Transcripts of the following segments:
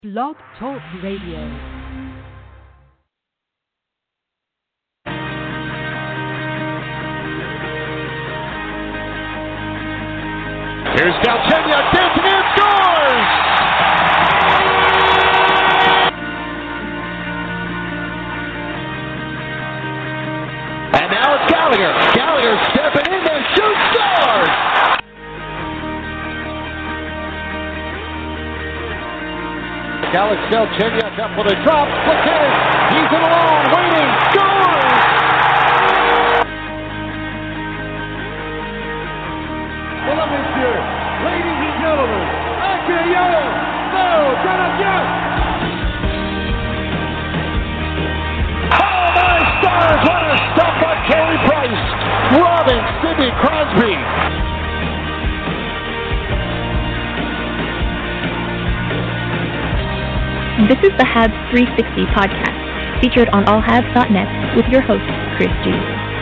Blog Talk Radio. Here's Galchenyuk, dancing in, scores! And now it's Gallagher. Gallagher stepping in there, shoots, scores! Alex Galchenyuk up for the drop, puts in, he's in alone, waiting, scores! Well, monsieur, ladies and gentlemen, accueillons Phil Canadien! Oh my stars, what a stop by Carey Price, robbing Sidney Crosby. This is the Habs 360 podcast, featured on allhabs.net with your host, Chris G.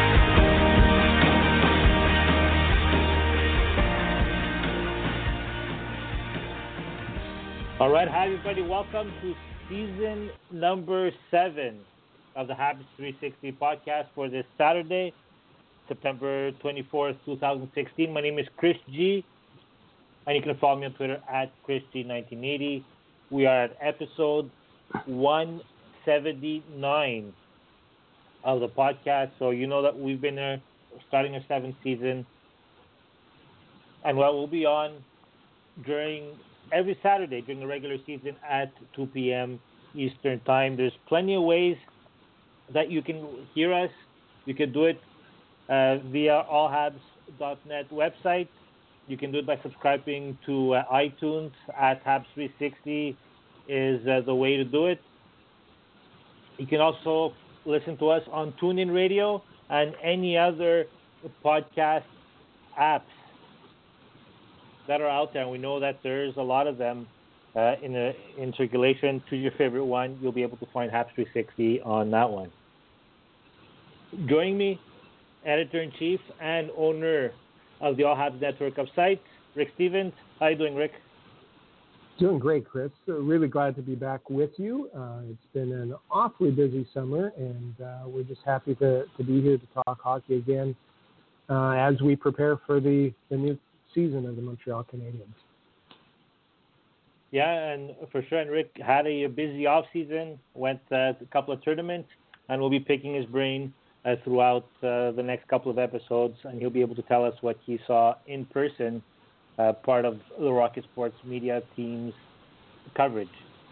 All right, hi everybody. Welcome to season number 7 of the Habs 360 podcast for this Saturday, September 24th, 2016. My name is Chris G, and you can follow me on Twitter at ChrisG1980. We are at episode 179 of the podcast, so you know that we've been starting our 7th season, and we'll be on every Saturday during the regular season at 2 p.m. Eastern Time. There's plenty of ways that you can hear us. You can do it via allhabs.net website. You can do it by subscribing to iTunes at Habs360 is the way to do it. You can also listen to us on TuneIn Radio and any other podcast apps that are out there. And we know that there's a lot of them in circulation. Choose your favorite one. You'll be able to find Habs360 on that one. Joining me, Editor-in-Chief and owner of the All Habs network of sites, Rick Stevens. How are you doing, Rick? Doing great, Chris. Really glad to be back with you. It's been an awfully busy summer, and we're just happy to be here to talk hockey again as we prepare for the new season of the Montreal Canadiens. Yeah, and for sure. And Rick had a busy off season, went a couple of tournaments, and we'll be picking his brain throughout the next couple of episodes, and he'll be able to tell us what he saw in person, part of the Rocket Sports media team's coverage.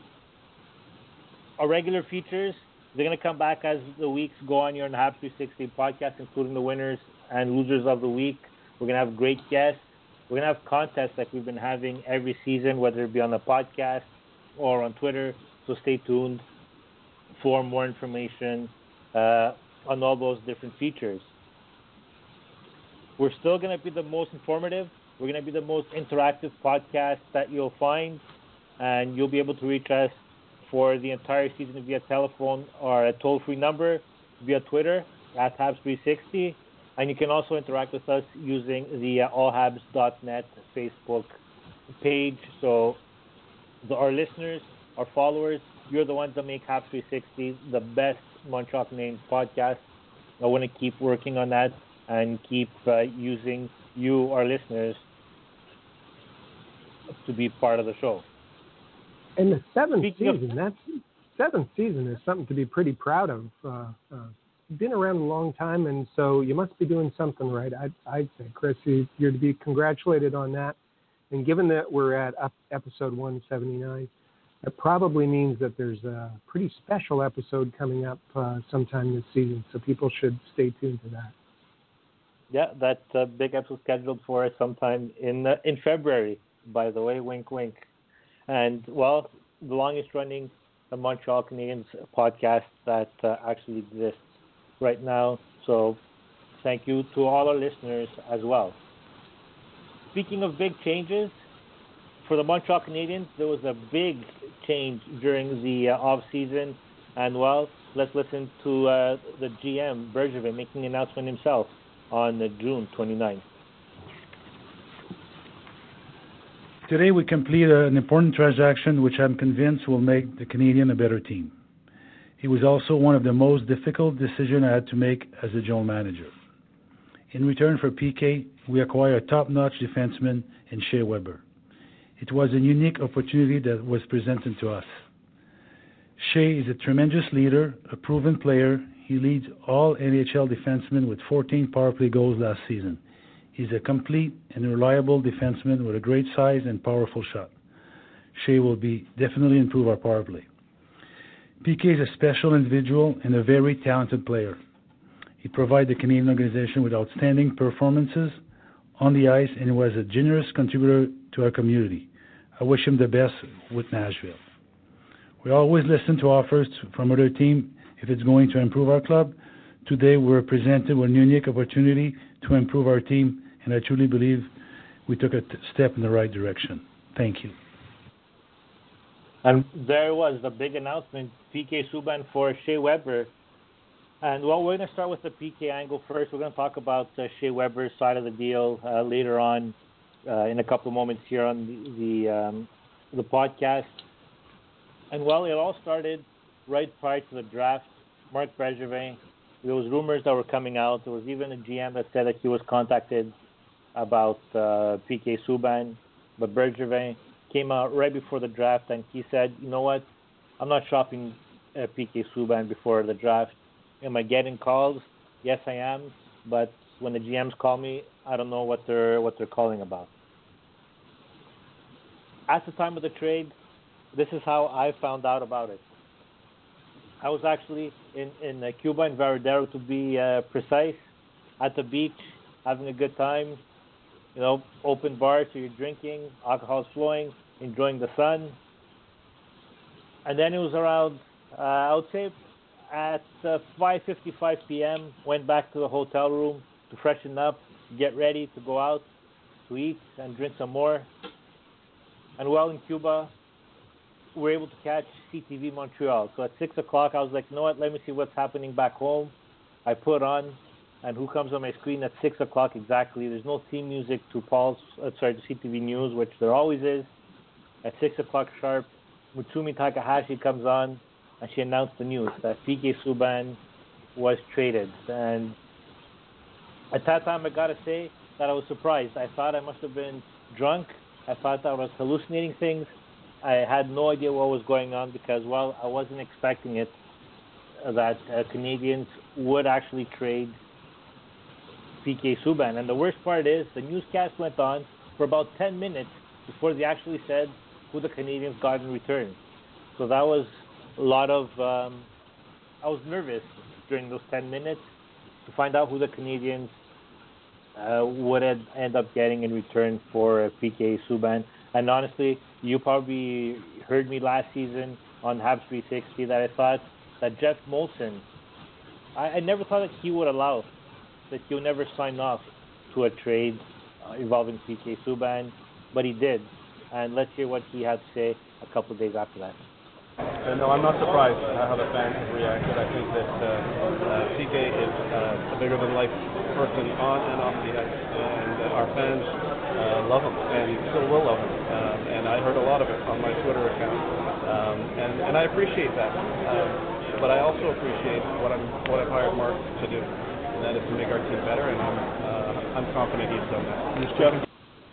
Our regular features, they're going to come back as the weeks go on here on the Habs 360 podcast, including the winners and losers of the week. We're going to have great guests. We're going to have contests like we've been having every season, whether it be on the podcast or on Twitter. So stay tuned for more information on all those different features. We're still going to be the most informative. We're going to be the most interactive podcast that you'll find, and you'll be able to reach us for the entire season via telephone or a toll-free number, via Twitter at Habs360, and you can also interact with us using the allhabs.net Facebook page. So our listeners, our followers, you're the ones that make Habs360 the best Montreal Canadiens podcast. I want to keep working on that and keep using you, our listeners, to be part of the show. And the seventh season is something to be pretty proud of. Been around a long time, and so you must be doing something right. I'd say, Chris, you're to be congratulated on that. And given that we're at episode 179, it probably means that there's a pretty special episode coming up sometime this season, so people should stay tuned to that. Yeah, that big episode scheduled for us sometime in February, by the way, wink, wink. And, well, the longest-running Montreal Canadiens podcast that actually exists right now. So thank you to all our listeners as well. Speaking of big changes, for the Montreal Canadiens, there was a big change during the off-season. And, well, let's listen to the GM, Bergevin, making an announcement himself on June 29th. Today we complete an important transaction which I'm convinced will make the Canadian a better team. It was also one of the most difficult decisions I had to make as a general manager. In return for PK, we acquired a top-notch defenseman in Shea Weber. It was a unique opportunity that was presented to us. Shea is a tremendous leader, a proven player. He leads all NHL defensemen with 14 power play goals last season. He's a complete and reliable defenseman with a great size and powerful shot. Shea will definitely improve our power play. PK is a special individual and a very talented player. He provided the Canadian organization with outstanding performances on the ice and was a generous contributor to our community. I wish him the best with Nashville. We always listen to offers from other teams if it's going to improve our club. Today we're presented with a unique opportunity to improve our team, and I truly believe we took a step in the right direction. Thank you. And there was the big announcement, PK Subban for Shea Weber. And well, we're going to start with the PK angle first. We're going to talk about Shea Weber's side of the deal later on in a couple of moments here on the podcast. And well, it all started right prior to the draft. Marc Bergevin, there was rumors that were coming out. There was even a GM that said that he was contacted about PK Subban. But Bergevin came out right before the draft and he said, you know what, I'm not shopping PK Subban before the draft. Am I getting calls? Yes, I am. But when the GMs call me, I don't know what they're calling about. At the time of the trade, this is how I found out about it. I was actually in Cuba, in Varadero to be precise, at the beach, having a good time. You know, open bar, so you're drinking, alcohol's flowing, enjoying the sun. And then it was around, I would say, at 5:55 p.m., went back to the hotel room to freshen up, get ready to go out to eat and drink some more. And while in Cuba, we were able to catch CTV Montreal. So at 6 o'clock, I was like, you know what, let me see what's happening back home. I put on, and who comes on my screen at 6 o'clock exactly? There's no theme music to to CTV News, which there always is. At 6 o'clock sharp, Mutsumi Takahashi comes on, and she announced the news that PK Subban was traded. And at that time, I got to say that I was surprised. I thought I must have been drunk. I thought I was hallucinating things. I had no idea what was going on because, well, I wasn't expecting it, that Canadians would actually trade PK Subban. And the worst part is the newscast went on for about 10 minutes before they actually said who the Canadians got in return. So that was a lot of, I was nervous during those 10 minutes to find out who the Canadians would end up getting in return for PK Subban. And honestly, you probably heard me last season on Habs 360 that I thought that Jeff Molson, I never thought that he would allow, that he would never sign off to a trade involving PK Subban, but he did. And let's hear what he had to say a couple of days after that. No, I'm not surprised how the fans have reacted. I think that PK is a bigger-than-life person on and off the ice, and our fans love him and still will love him. And I heard a lot of it on my Twitter account, and I appreciate that. But I also appreciate what I've hired Mark to do, and that is to make our team better. And I'm confident he's done that.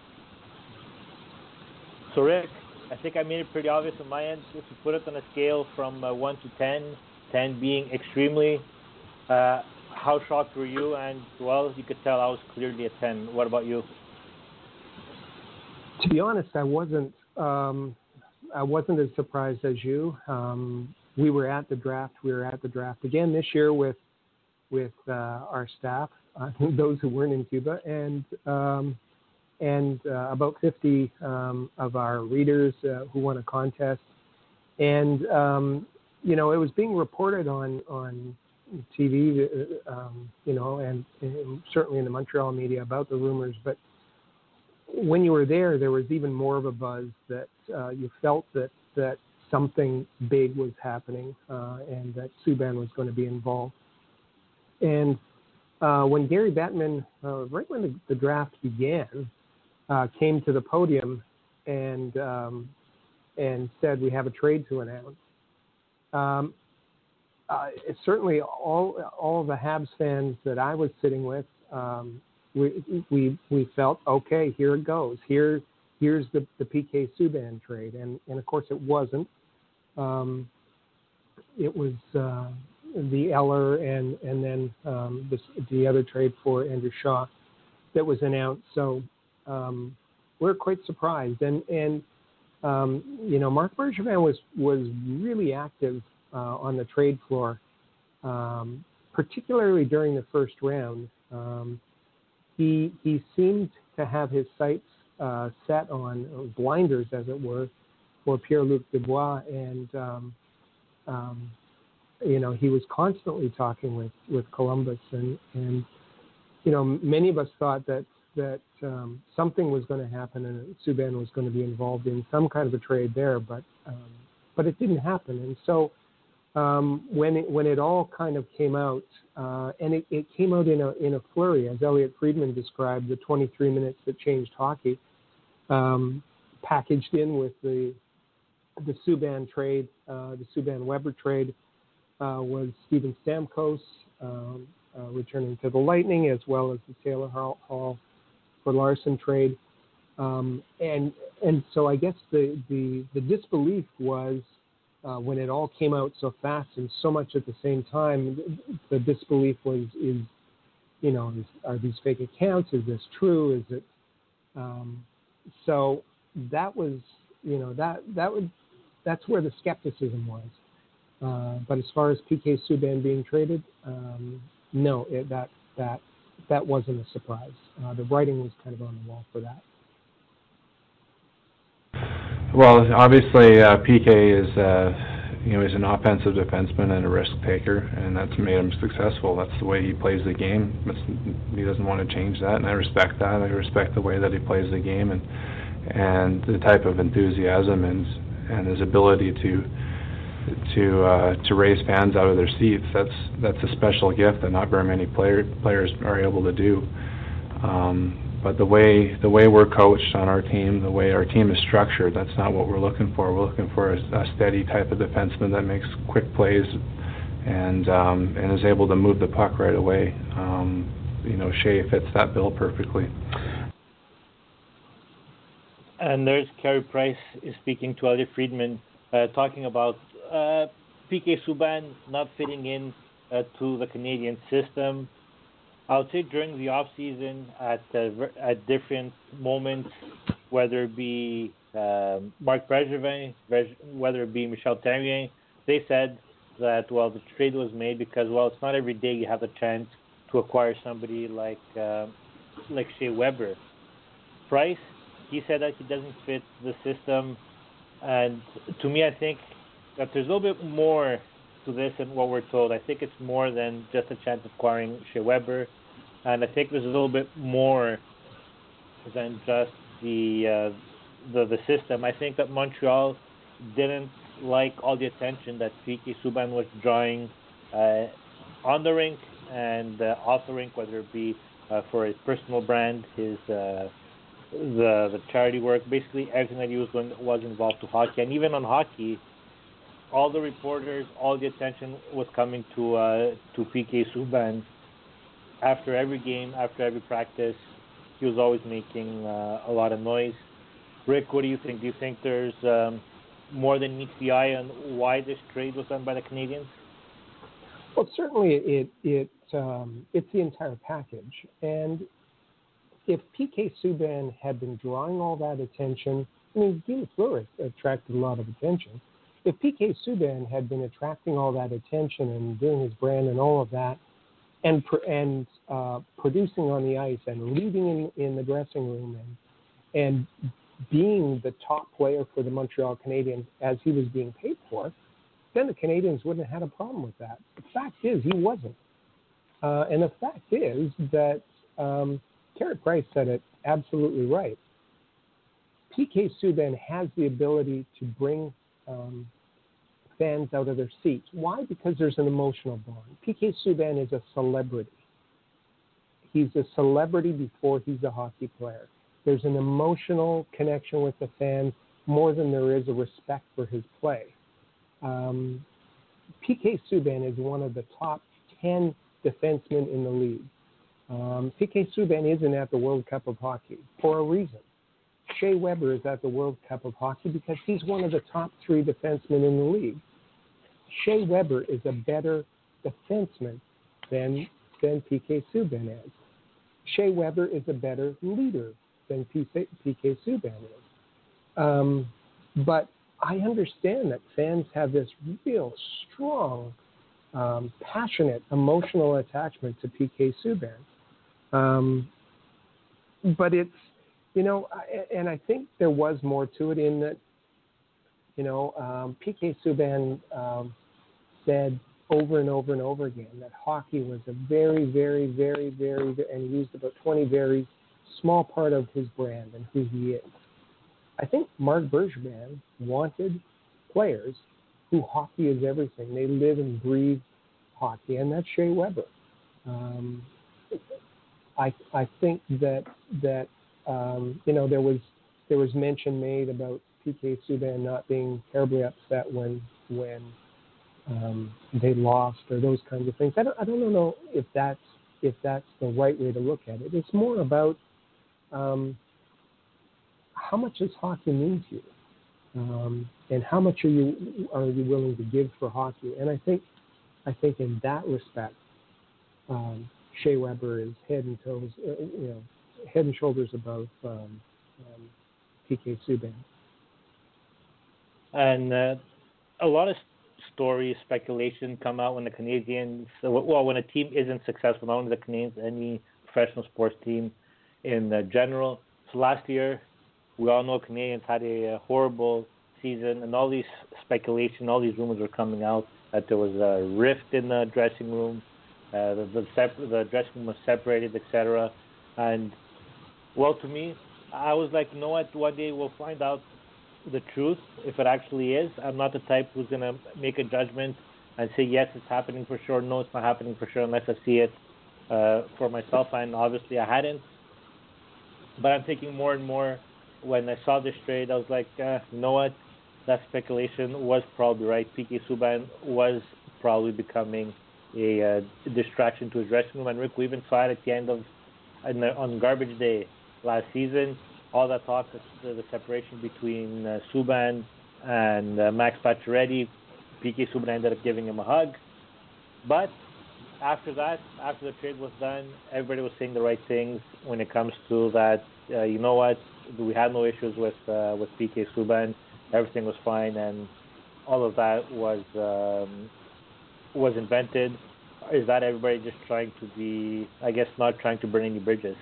So Rick, I think I made it pretty obvious on my end. If you put it on a scale from 1 to 10, 10 being extremely, how shocked were you? And well, you could tell I was clearly a 10. What about you? To be honest, I wasn't as surprised as you. We were at the draft. We were at the draft again this year with our staff, those who weren't in Cuba, and about 50 of our readers who won a contest. And, you know, it was being reported on TV, you know, and certainly in the Montreal media about the rumors. But when you were there was even more of a buzz that you felt that something big was happening and that Subban was going to be involved. And when Gary Bettman, right when the draft began, came to the podium, and said, "We have a trade to announce." Certainly, all of the Habs fans that I was sitting with, we felt, okay, here it goes. Here's the PK Subban trade, and of course it wasn't. It was the Eller and then the other trade for Andrew Shaw that was announced. So we're quite surprised, and Marc Bergevin was really active on the trade floor, particularly during the first round. He seemed to have his sights set on blinders, as it were, for Pierre-Luc Dubois, and he was constantly talking with Columbus, and many of us thought that something was going to happen and Subban was going to be involved in some kind of a trade there, but it didn't happen. And so when it all kind of came out, and it came out in a flurry, as Elliot Friedman described, the 23 minutes that changed hockey, packaged in with the Subban trade, the Subban-Weber trade, was Steven Stamkos returning to the Lightning, as well as the Taylor Hall for Larson trade, and so I guess the disbelief was when it all came out so fast and so much at the same time. The disbelief was, are these fake accounts? Is this true? Is it? So that was, that's where the skepticism was. But as far as PK Subban being traded, no, that wasn't a surprise. The writing was kind of on the wall for that. Well, obviously, PK is, he's an offensive defenseman and a risk taker, and that's made him successful. That's the way he plays the game. He doesn't want to change that, and I respect that. I respect the way that he plays the game and the type of enthusiasm and his ability to raise fans out of their seats. That's a special gift that not very many players are able to do. But the way we're coached on our team, the way our team is structured, that's not what we're looking for. We're looking for a steady type of defenseman that makes quick plays and is able to move the puck right away. Shea fits that bill perfectly. And there's Carey Price is speaking to Elliot Friedman, talking about PK Subban not fitting in to the Canadian system. I would say during the off season, at different moments, whether it be Marc Bergevin, whether it be Michel Therrien, they said that the trade was made because it's not every day you have the chance to acquire somebody like Shea Weber. Price, he said that he doesn't fit the system, and to me, I think that there's a little bit more to this than what we're told. I think it's more than just a chance of acquiring Shea Weber, and I think there's a little bit more than just the system. I think that Montreal didn't like all the attention that PK Subban was drawing on the rink and off the rink, whether it be for his personal brand, his the charity work, basically everything that he was involved to hockey, and even on hockey. All the reporters, all the attention was coming to PK Subban. After every game, after every practice, he was always making a lot of noise. Rick, what do you think? Do you think there's more than meets the eye on why this trade was done by the Canadians? Well, certainly it's the entire package. And if PK Subban had been drawing all that attention, Guy Lafleur attracted a lot of attention. If PK Subban had been attracting all that attention and doing his brand and all of that, and producing on the ice and leading in the dressing room and being the top player for the Montreal Canadiens as he was being paid for, then the Canadians wouldn't have had a problem with that. The fact is, he wasn't. And the fact is that Carey Price said it absolutely right. PK Subban has the ability to bring fans out of their seats. Why? Because there's an emotional bond. PK Subban is a celebrity. He's a celebrity before he's a hockey player. There's an emotional connection with the fan more than there is a respect for his play. PK Subban is one of the top 10 defensemen in the league. PK Subban isn't at the World Cup of Hockey for a reason. Shea Weber is at the World Cup of Hockey because he's one of the top 3 defensemen in the league. Shea Weber is a better defenseman than PK Subban is. Shea Weber is a better leader than PK Subban is. But I understand that fans have this real strong, passionate, emotional attachment to PK Subban. But it's, and I think there was more to it in that, PK Subban said over and over and over again that hockey was a very, very, very, very, and he used about 20 very small part of his brand and who he is. I think Marc Bergevin wanted players who hockey is everything. They live and breathe hockey, and that's Shea Weber. I think that there was mention made about PK Subban not being terribly upset when they lost or those kinds of things. I don't know if that's the right way to look at it. It's more about how much does hockey mean to you, and how much are you willing to give for hockey? And I think in that respect, Shea Weber is head and shoulders above PK Subban. And a lot of stories, speculation come out when the Canadians, when a team isn't successful, not only the Canadians, any professional sports team in general. So last year, we all know Canadians had a horrible season, and all these speculation, all these rumors were coming out that there was a rift in the dressing room, the dressing room was separated, etc. And, well, to me, I was like, you know what, one day we'll find out the truth, if it actually is. I'm not the type who's going to make a judgment and say, yes, it's happening for sure, no, it's not happening for sure, unless I see it for myself, and obviously I hadn't. But I'm thinking more and more, when I saw this trade, I was like, you know what, that speculation was probably right. PK Subban was probably becoming a distraction to his dressing room, and Rick, we even saw it at the end of, on Garbage Day last season, all that talk, the separation between Subban and Max Pacioretty. PK Subban ended up giving him a hug. But after that, after the trade was done, everybody was saying the right things when it comes to that. You know what? We had no issues with PK Subban. Everything was fine, and all of that was invented. Is that everybody just trying to be, I guess, not trying to burn any bridges?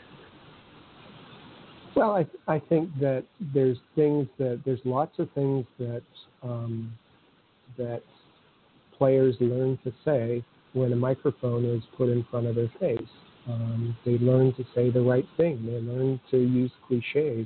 Well, I think that there's lots of things that that players learn to say when a microphone is put in front of their face. They learn to say the right thing. They learn to use cliches.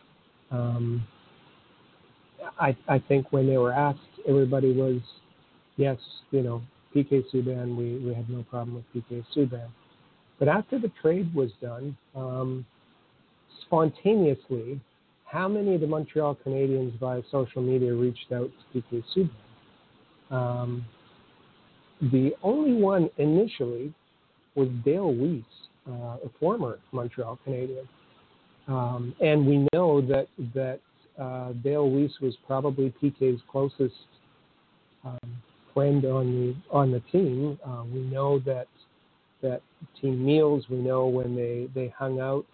I think when they were asked, everybody was, yes, PK Subban, we had no problem with PK Subban. But after the trade was done, spontaneously, how many of the Montreal Canadiens via social media reached out to PK Subban? The only one initially was Dale Weiss, a former Montreal Canadian. And we know that Dale Weiss was probably PK's closest friend on the team. We know that team meals, we know when they hung out,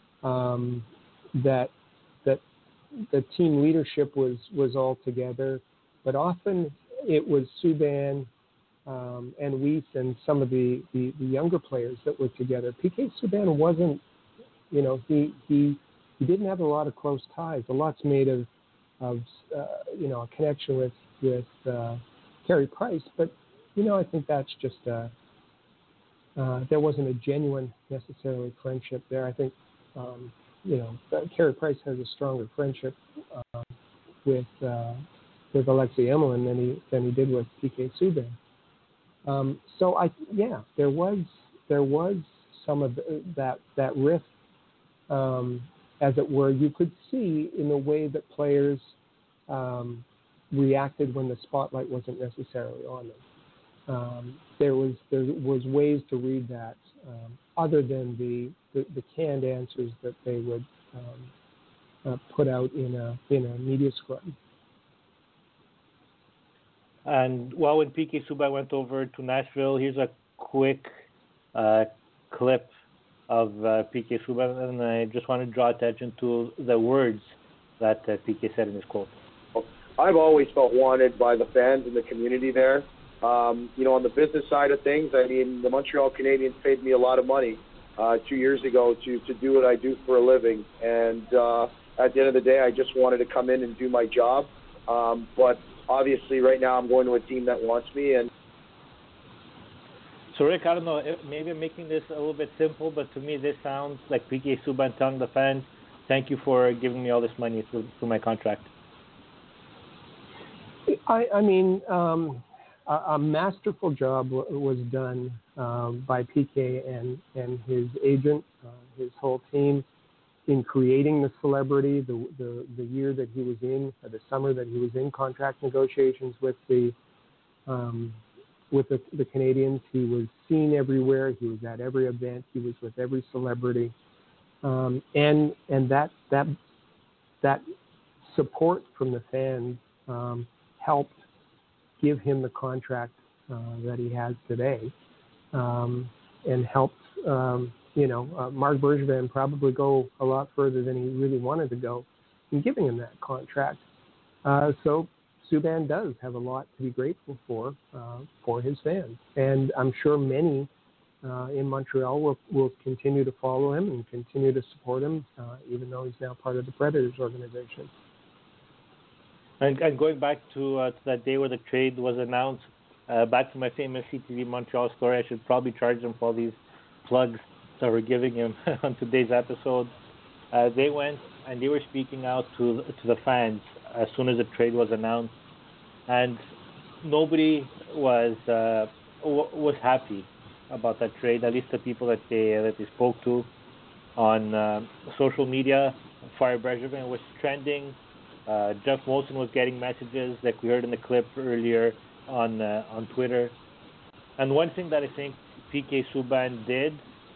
that the team leadership was all together, but often it was Subban and Weiss and some of the younger players that were together. PK Subban wasn't, he didn't have a lot of close ties. A lot's made of a connection with Carey Price, but I think that's just there wasn't a genuine necessarily friendship there. I think Carey Price has a stronger friendship with Alexei Emelin than he did with PK Subban. So there was some of that rift as it were, you could see in the way that players reacted when the spotlight wasn't necessarily on them. There was ways to read that other than the canned answers that they would put out in a media scrum. And when PK Subban went over to Nashville, here's a quick clip of PK Subban, and I just want to draw attention to the words that PK said in his quote. I've always felt wanted by the fans and the community there. On the business side of things, I mean, the Montreal Canadiens paid me a lot of money 2 years ago to do what I do for a living. And at the end of the day, I just wanted to come in and do my job. But obviously, right now, I'm going to a team that wants me. And so, Rick, I don't know, maybe I'm making this a little bit simple, but to me, this sounds like PK Subban telling the fans, thank you for giving me all this money through my contract. I mean, a masterful job was done by PK and his agent, his whole team, in creating the celebrity. The year that he was in, the summer that he was in contract negotiations with the Canadiens, he was seen everywhere. He was at every event. He was with every celebrity, and that support from the fans helped give him the contract that he has today, and helped Marc Bergevin probably go a lot further than he really wanted to go in giving him that contract. So Subban does have a lot to be grateful for his fans, and I'm sure many in Montreal will continue to follow him and continue to support him, even though he's now part of the Predators organization. And going back to that day where the trade was announced, back to my famous CTV Montreal story, I should probably charge them for all these plugs that we're giving him on today's episode. They went and they were speaking out to the fans as soon as the trade was announced, and nobody was happy about that trade. At least the people that they spoke to on social media. Fire Bergevin was trending. Jeff Molson was getting messages like we heard in the clip earlier on Twitter. And one thing that I think PK Subban did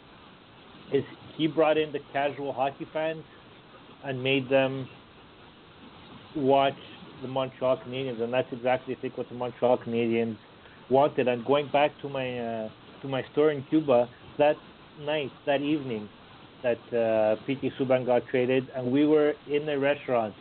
is he brought in the casual hockey fans and made them watch the Montreal Canadiens, and that's exactly, I think, what the Montreal Canadiens wanted. And going back to my story in Cuba, that night, that evening, that PK Subban got traded, and we were in a restaurant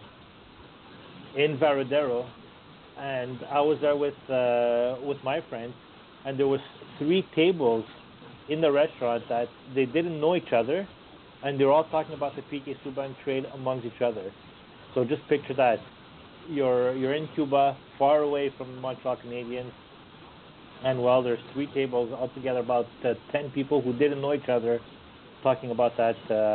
in Varadero, and I was there with my friends, and there was 3 tables in the restaurant that they didn't know each other, and they were all talking about the PK Subban trade amongst each other. So just picture that. You're in Cuba, far away from the Montreal Canadiens, and there's 3 tables altogether, about 10 people who didn't know each other, talking about that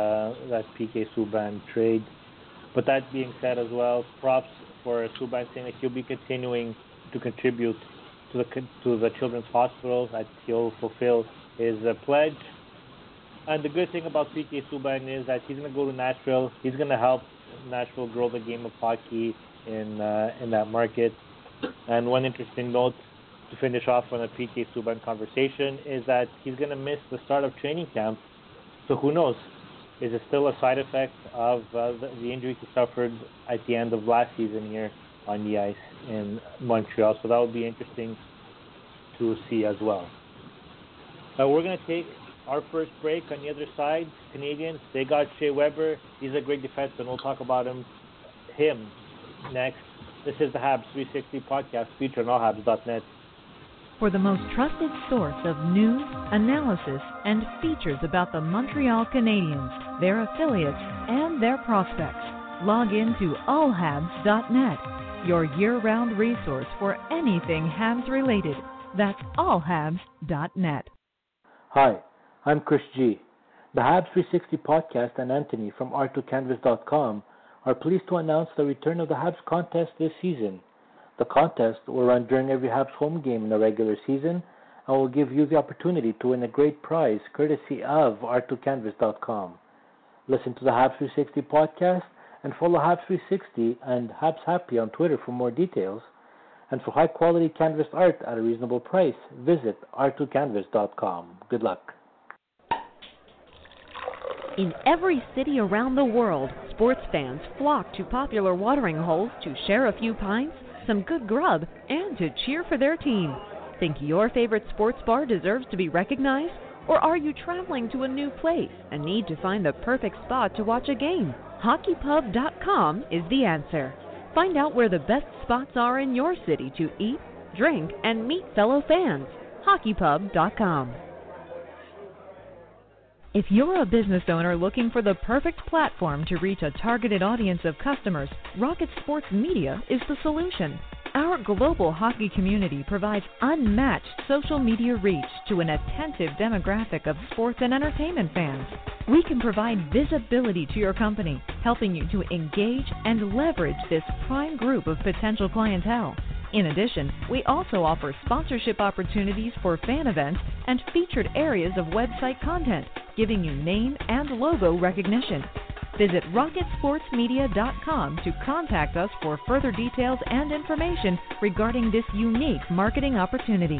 PK Subban trade. But that being said as well, props for Subban saying that he'll be continuing to contribute to the Children's Hospital, that he'll fulfill his pledge. And the good thing about PK Subban is that he's going to go to Nashville. He's going to help Nashville grow the game of hockey in that market. And one interesting note to finish off on a PK Subban conversation is that he's going to miss the start of training camp. So who knows? Is it still a side effect of the injury he suffered at the end of last season here on the ice in Montreal? So that would be interesting to see as well. We're going to take our first break. On the other side, Canadiens, they got Shea Weber. He's a great defenseman. We'll talk about him next. This is the Habs 360 podcast featured on allhabs.net. For the most trusted source of news, analysis, and features about the Montreal Canadiens, their affiliates, and their prospects, log in to allhabs.net, your year-round resource for anything Habs related. That's allhabs.net. Hi, I'm Chris G. The Habs 360 podcast and Anthony from r2canvas.com are pleased to announce the return of the Habs contest this season. The contest will run during every Habs home game in the regular season and will give you the opportunity to win a great prize courtesy of r2canvas.com. Listen to the Habs 360 podcast and follow Habs 360 and Habs Happy on Twitter for more details. And for high-quality canvas art at a reasonable price, visit r2canvas.com. Good luck. In every city around the world, sports fans flock to popular watering holes to share a few pints, some good grub, and to cheer for their team. Think your favorite sports bar deserves to be recognized? Or are you traveling to a new place and need to find the perfect spot to watch a game? HockeyPub.com is the answer. Find out where the best spots are in your city to eat, drink, and meet fellow fans. HockeyPub.com. If you're a business owner looking for the perfect platform to reach a targeted audience of customers, Rocket Sports Media is the solution. Our global hockey community provides unmatched social media reach to an attentive demographic of sports and entertainment fans. We can provide visibility to your company, helping you to engage and leverage this prime group of potential clientele. In addition, we also offer sponsorship opportunities for fan events and featured areas of website content, giving you name and logo recognition. Visit rocketsportsmedia.com to contact us for further details and information regarding this unique marketing opportunity.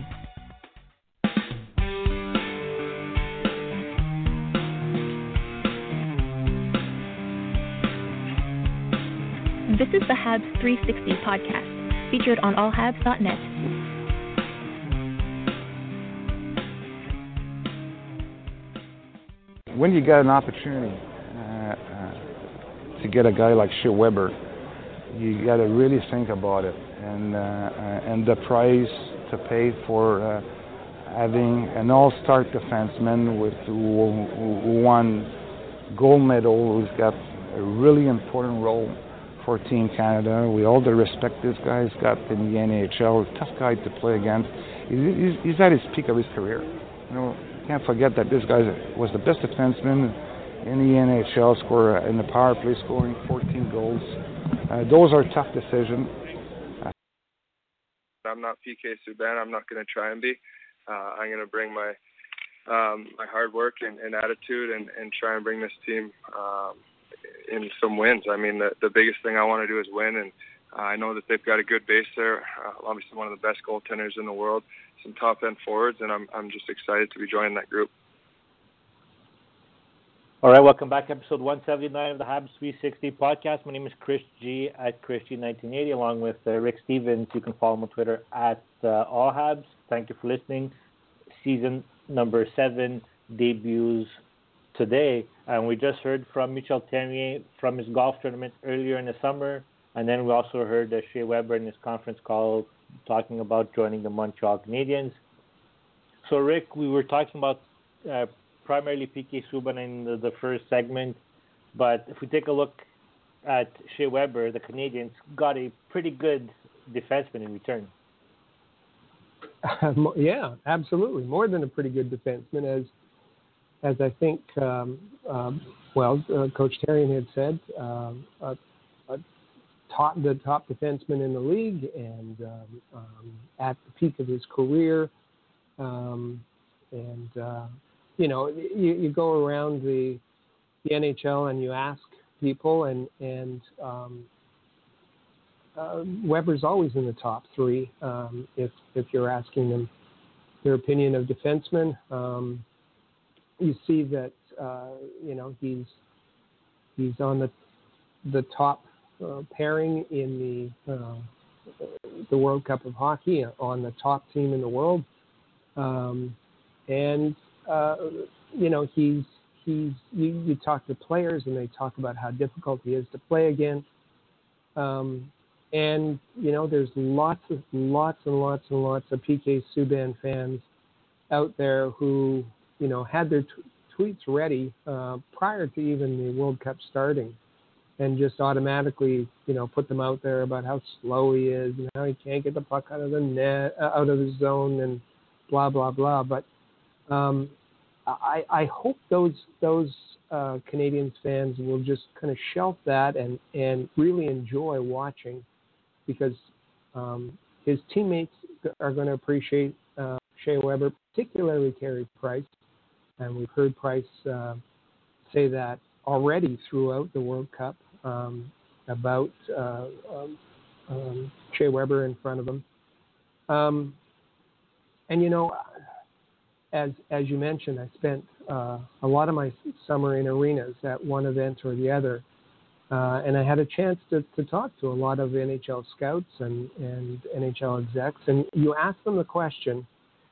This is the Habs 360 podcast, featured on allhabs.net. When you get an opportunity to get a guy like Shea Weber, you got to really think about it, and the price to pay for having an all-star defenseman who won gold medal, who's got a really important role for Team Canada. With all the respect this guy's got in the NHL, tough guy to play against. He's at his peak of his career. You know, can't forget that this guy was the best defenseman in the NHL, in the power play, scoring 14 goals. Those are tough decisions. I'm not PK Subban. I'm not going to try and be. I'm going to bring my hard work and attitude and try and bring this team in some wins. I mean, the biggest thing I want to do is win, and I know that they've got a good base there. Obviously, one of the best goaltenders in the world, some top-end forwards, and I'm just excited to be joining that group. All right, welcome back to episode 179 of the Habs 360 podcast. My name is Chris G at ChrisG1980, along with Rick Stevens. You can follow him on Twitter at AllHabs. Thank you for listening. Season number 7 debuts today, and we just heard from Michel Therrien from his golf tournament earlier in the summer, and then we also heard Shea Weber in his conference call talking about joining the Montreal Canadiens. So, Rick, we were talking about primarily PK Subban in the first segment, but if we take a look at Shea Weber, the Canadiens got a pretty good defenseman in return. Yeah, absolutely. More than a pretty good defenseman, as I think, Coach Therrien had said, the top defenseman in the league and at the peak of his career. You go around the NHL and you ask people, and Weber's always in the top 3 if you're asking them their opinion of defensemen. You see that he's on the top pairing in the World Cup of Hockey, on the top team in the world, you talk to players and they talk about how difficult he is to play against, there's lots of PK Subban fans out there who had their tweets ready prior to even the World Cup starting, and just automatically put them out there about how slow he is and how he can't get the puck out of the net, out of the zone, and blah blah blah. But I hope those Canadiens fans will just kind of shelf that and really enjoy watching, because his teammates are going to appreciate Shea Weber, particularly Carey Price. And we've heard Price say that already throughout the World Cup about Shea Weber in front of him. And, you know, as you mentioned, I spent a lot of my summer in arenas at one event or the other. And I had a chance to talk to a lot of NHL scouts and NHL execs. And you ask them the question,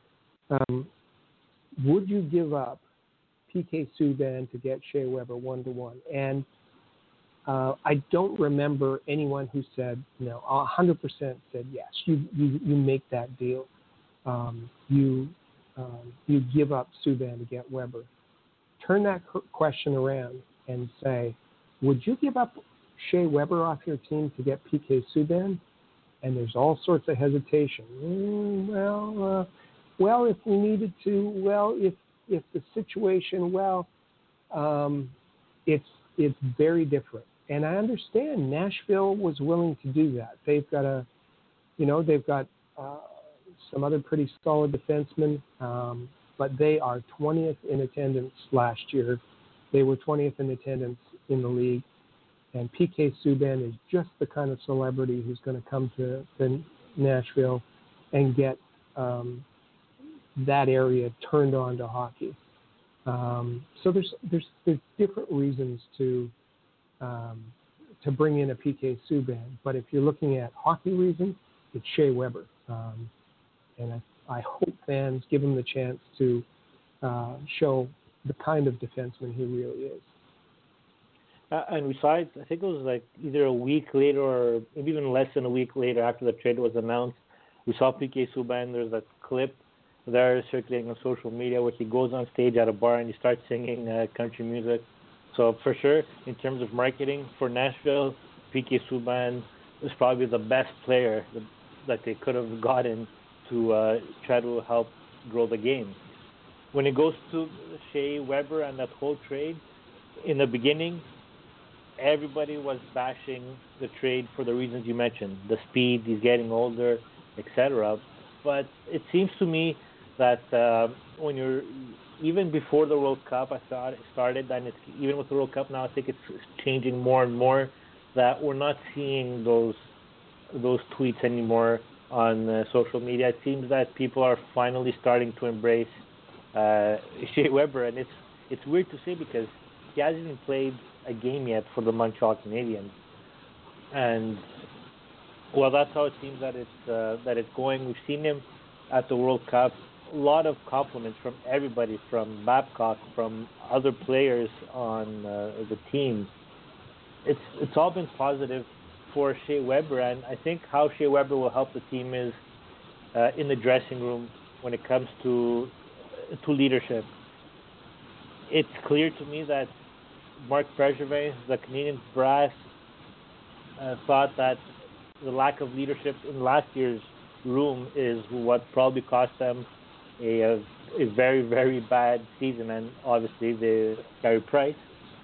would you give up PK Subban to get Shea Weber 1-to-1? And I don't remember anyone who said no. 100% said yes. You make that deal. You give up Subban to get Weber. Turn that question around and say, would you give up Shea Weber off your team to get PK Subban? And there's all sorts of hesitation. Well, if we needed to, well, if the situation, it's very different. And I understand Nashville was willing to do that. They've got some other pretty solid defensemen, but they are 20th in attendance last year. They were 20th in attendance in the league. And PK Subban is just the kind of celebrity who's going to come to Nashville and get that area turned on to hockey. So there's different reasons to bring in a PK Subban. But if you're looking at hockey reasons, it's Shea Weber. And I hope fans give him the chance to show the kind of defenseman he really is. And besides, I think it was like either a week later or maybe even less than a week later after the trade was announced, we saw PK Subban. There's a clip there circulating on social media where he goes on stage at a bar and he starts singing country music. So for sure, in terms of marketing for Nashville, PK Subban is probably the best player that they could have gotten to try to help grow the game. When it goes to Shea Weber and that whole trade, in the beginning, everybody was bashing the trade for the reasons you mentioned, the speed, he's getting older, etc. But it seems to me that when you're, even before the World Cup, I thought it started, and it's, even with the World Cup now, I think it's changing more and more, that we're not seeing those tweets anymore on social media. It seems that people are finally starting to embrace Shea Weber, and it's weird to say because he hasn't even played a game yet for the Montreal Canadiens, and well, that's how it seems that it's going. We've seen him at the World Cup. A lot of compliments from everybody, from Babcock, from other players on the team. It's all been positive for Shea Weber, and I think how Shea Weber will help the team is in the dressing room when it comes to leadership. It's clear to me that Marc Bergevin, the Canadian brass, thought that the lack of leadership in last year's room is what probably cost them a very, very bad season, and obviously the Carey Price.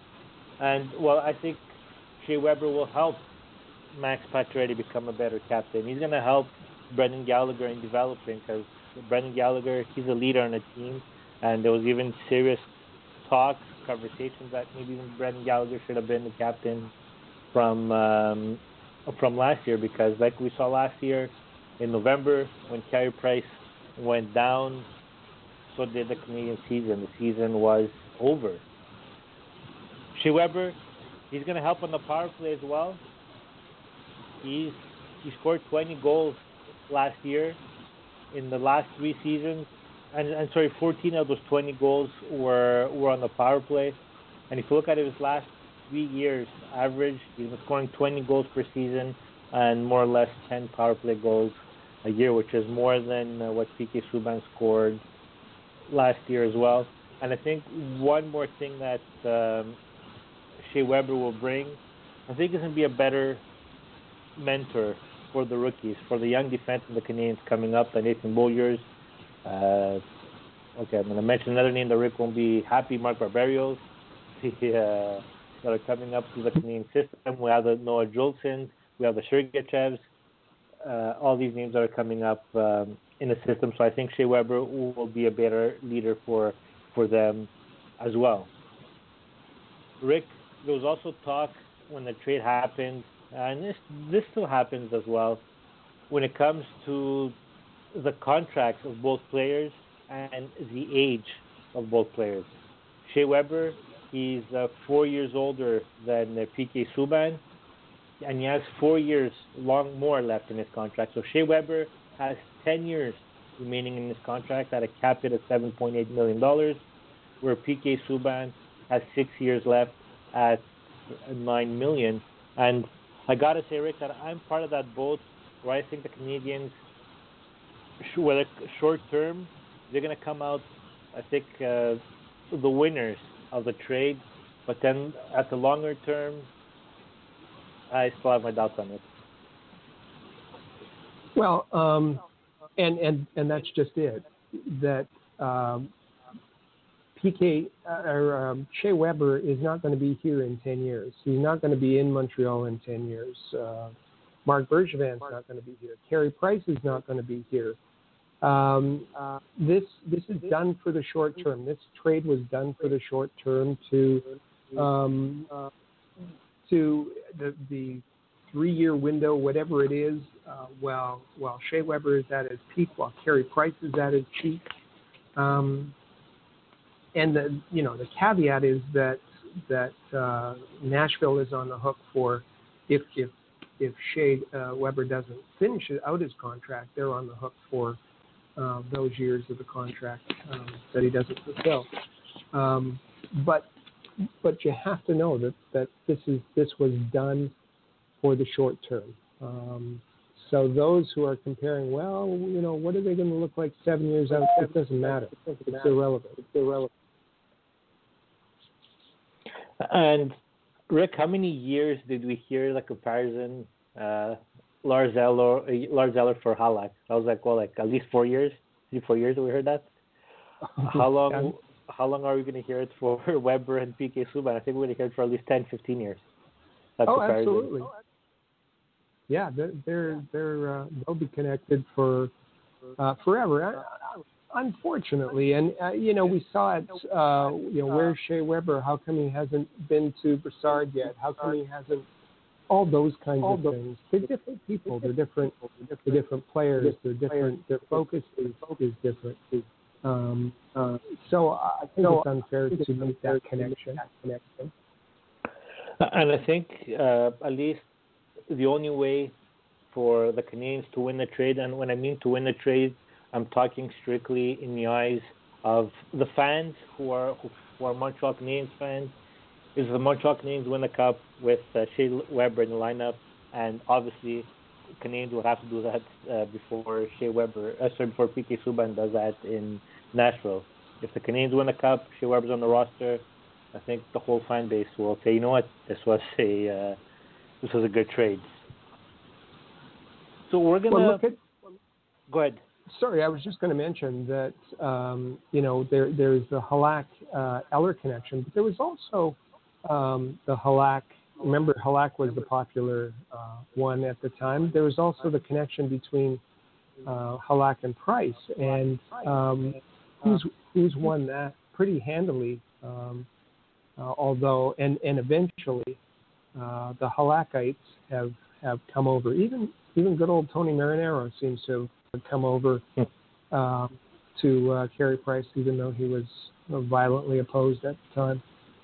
And, well, I think Shea Weber will help Max Pacioretty become a better captain. He's going to help Brendan Gallagher in developing, because Brendan Gallagher, he's a leader on the team, and there was even serious talks, conversations that maybe even Brendan Gallagher should have been the captain from last year, because like we saw last year in November when Carey Price went down, so did the Canadian season. The season was over. Shea Weber, he's going to help on the power play as well. He scored 20 goals last year in the last 3 seasons. And 14 of those 20 goals were on the power play. And if you look at his last 3 years average, he's been scoring 20 goals per season and more or less 10 power play goals a year, which is more than what PK Subban scored last year as well. And I think one more thing that Shea Weber will bring, I think he's going to be a better mentor for the rookies, for the young defense and the Canadians coming up, the Nathan Beaulieu. Okay, I'm going to mention another name that Rick won't be happy, Mark Barbarios, that are coming up to the Canadian system. We have the Noah Jolson, we have the Sergeyevs, all these names that are coming up in the system. So I think Shea Weber will be a better leader for them as well. Rick, there was also talk when the trade happened, and this still happens as well, when it comes to the contracts of both players and the age of both players. Shea Weber, he's 4 years older than PK Subban, and he has 4 years more left in his contract. So Shea Weber has 10 years remaining in his contract at a cap hit of $7.8 million, where PK Subban has 6 years left at $9 million. And I got to say, Rick, that I'm part of that boat where I think the Canadians, whether short term, they're going to come out, I think, the winners of the trade. But then at the longer term, I still have my doubts on it. Well, and that's just it. That Shea Weber is not going to be here in 10 years. He's not going to be in Montreal in 10 years. Marc Bergevin's not going to be here. Carey Price is not going to be here. This is done for the short term. This trade was done for the short term to the 3-year window, whatever it is, while Shea Weber is at his peak, while Carey Price is at his peak. And the caveat is that Nashville is on the hook for if Shea Weber doesn't finish out his contract, they're on the hook for those years of the contract that he doesn't fulfill. But you have to know that this was done for the short term. So those who are comparing, what are they going to look like 7 years out? It doesn't matter. It's irrelevant. And Rick, how many years did we hear the comparison? Lars Eller for Halak. I was like, at least 4 years? 3-4 years that we heard that? How long are we going to hear it for Weber and PK Subban? I think we're going to hear it for at least 10, 15 years. Absolutely. Yeah, they'll be connected for forever. Unfortunately, and we saw it. Where's Shea Weber? How come he hasn't been to Brassard yet? How come he hasn't? All those kinds of things. They're different people. They're different players. They're different. Their focus is different. So I think it's unfair to make that connection. And I think at least the only way for the Canadians to win the trade, and when I mean to win the trade, I'm talking strictly in the eyes of the fans who are Montreal Canadiens fans, is the Montreal Canadiens win the Cup with Shea Weber in the lineup, and obviously Canadians will have to do that before PK Subban does that in Nashville. If the Canadiens win the Cup, Shea Weber's on the roster, I think the whole fan base will say, you know what, this was a good trade. So we're gonna go ahead. Sorry, I was just going to mention that there's the Halak Eller connection, but there was also the Halak. Remember, Halak was the popular one at the time. There was also the connection between Halak and Price, and who's won that pretty handily. Although, and eventually, the Halakites have come over. Even good old Tony Marinaro seems to have come over to Carey Price, even though he was violently opposed at the time.